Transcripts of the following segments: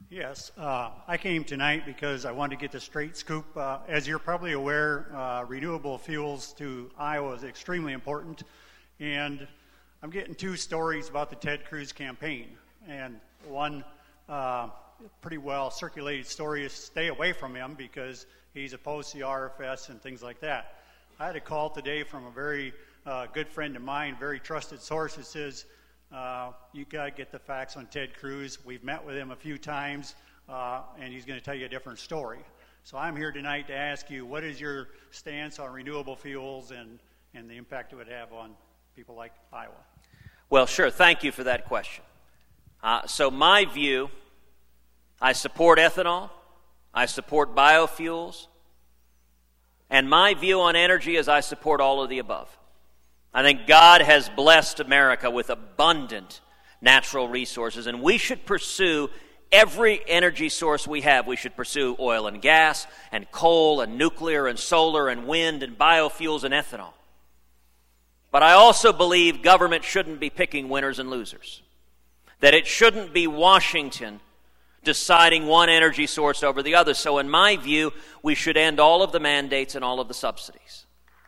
Yes, I came tonight because I wanted to get the straight scoop. As you're probably aware, renewable fuels to Iowa is extremely important, and I'm getting two stories about the Ted Cruz campaign. And one pretty well circulated story is stay away from him because he's opposed to the RFS and things like that. I had a call today from a very good friend of mine, very trusted source, that says, you got to get the facts on Ted Cruz. We've met with him a few times, and he's going to tell you a different story. So I'm here tonight to ask you, what is your stance on renewable fuels and the impact it would have on people like Iowa? Well, sure. Thank you for that question. So my view, I support ethanol. I support biofuels. And my view on energy is I support all of the above. I think God has blessed America with abundant natural resources, and we should pursue every energy source we have. We should pursue oil and gas and coal and nuclear and solar and wind and biofuels and ethanol. But I also believe government shouldn't be picking winners and losers, that it shouldn't be Washington deciding one energy source over the other. So in my view, we should end all of the mandates and all of the subsidies.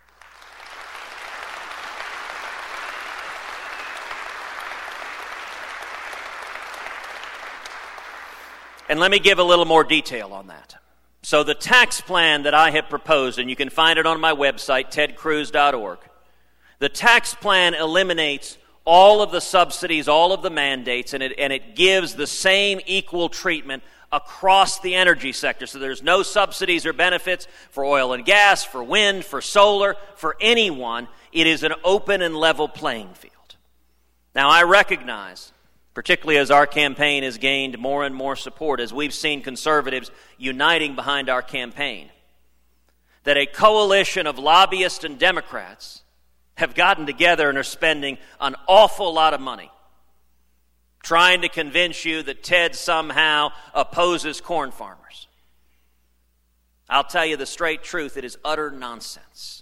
And let me give a little more detail on that. So the tax plan that I have proposed, and you can find it on my website, tedcruz.org, the tax plan eliminates all of the subsidies, all of the mandates, and it gives the same equal treatment across the energy sector. So there's no subsidies or benefits for oil and gas, for wind, for solar, for anyone. It is an open and level playing field. Now I recognize, particularly as our campaign has gained more and more support, as we've seen conservatives uniting behind our campaign, that a coalition of lobbyists and Democrats have gotten together and are spending an awful lot of money trying to convince you that Ted somehow opposes corn farmers. I'll tell you the straight truth, it is utter nonsense.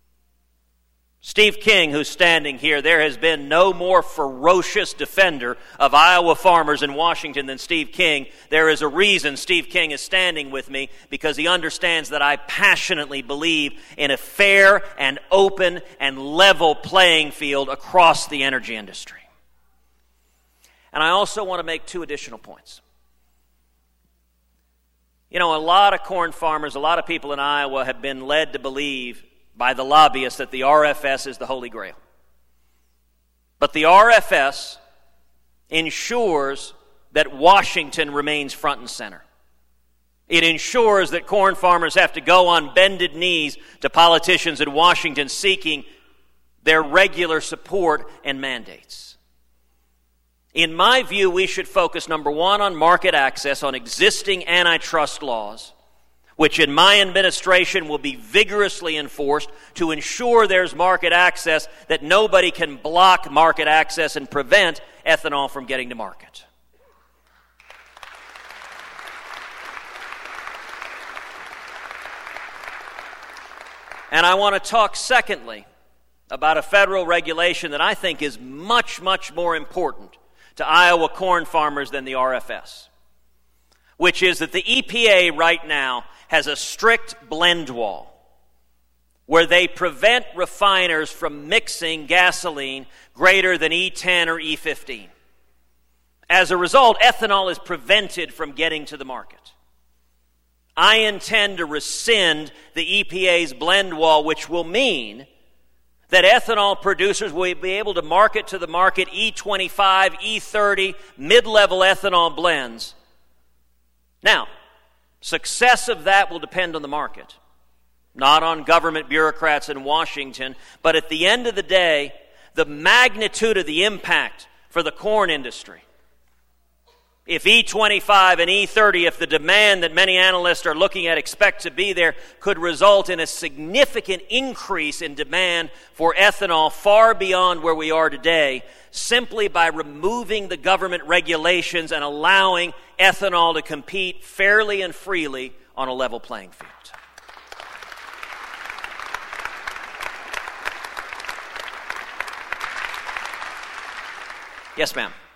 Steve King, who's standing here, there has been no more ferocious defender of Iowa farmers in Washington than Steve King. There is a reason Steve King is standing with me, because he understands that I passionately believe in a fair and open and level playing field across the energy industry. And I also want to make two additional points. You know, a lot of corn farmers, a lot of people in Iowa have been led to believe by the lobbyists that the RFS is the Holy Grail. But the RFS ensures that Washington remains front and center. It ensures that corn farmers have to go on bended knees to politicians in Washington seeking their regular support and mandates. In my view, we should focus, number one, on market access, on existing antitrust laws, which in my administration will be vigorously enforced to ensure there's market access, that nobody can block market access and prevent ethanol from getting to market. And I want to talk, secondly, about a federal regulation that I think is much, much more important to Iowa corn farmers than the RFS, which is that the EPA right now has a strict blend wall where they prevent refiners from mixing gasoline greater than E10 or E15. As a result, ethanol is prevented from getting to the market. I intend to rescind the EPA's blend wall, which will mean that ethanol producers will be able to market to the market E25, E30, mid-level ethanol blends. Now, success of that will depend on the market, not on government bureaucrats in Washington, but at the end of the day, the magnitude of the impact for the corn industry. If E25 and E30, if the demand that many analysts are looking at expect to be there, could result in a significant increase in demand for ethanol far beyond where we are today, simply by removing the government regulations and allowing ethanol to compete fairly and freely on a level playing field. Yes, ma'am.